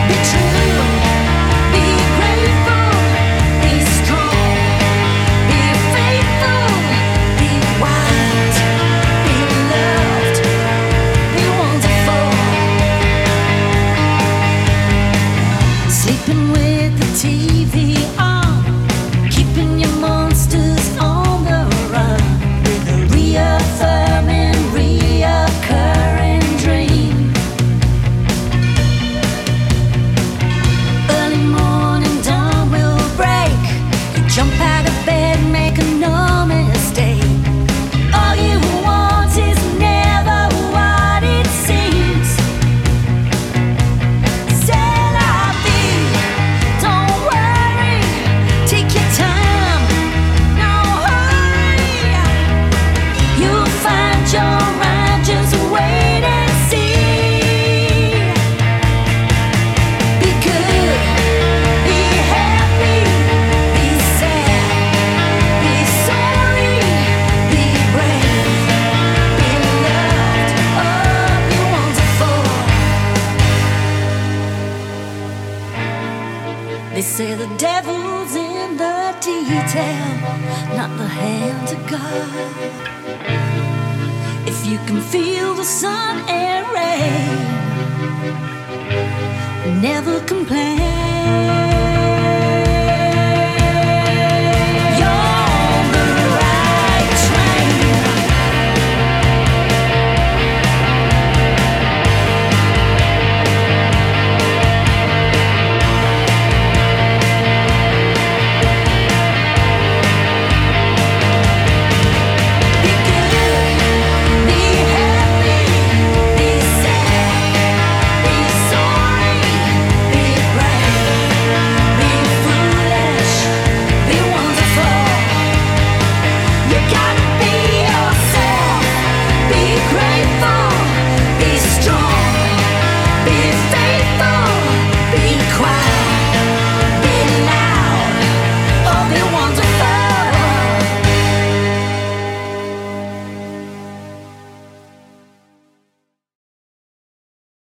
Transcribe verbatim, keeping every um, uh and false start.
Be true, be grateful, be strong, be faithful, be wild, be loved, be wonderful. Sleeping with the T V on, keeping your monsters on the run, with a reaffirming, reoccurring dream. Early morning dawn will break. You jump out of bed, make no mistake. All you want is never what it seems. C'est la vie, don't worry, take your time, no hurry. You'll find your mind, just wait and see. Be good, be happy, be sad, be sorry, be brave, be loved, oh, be wonderful. They say the devil's in the detail, not the hand of God. If you can feel the sun and rain, never complain.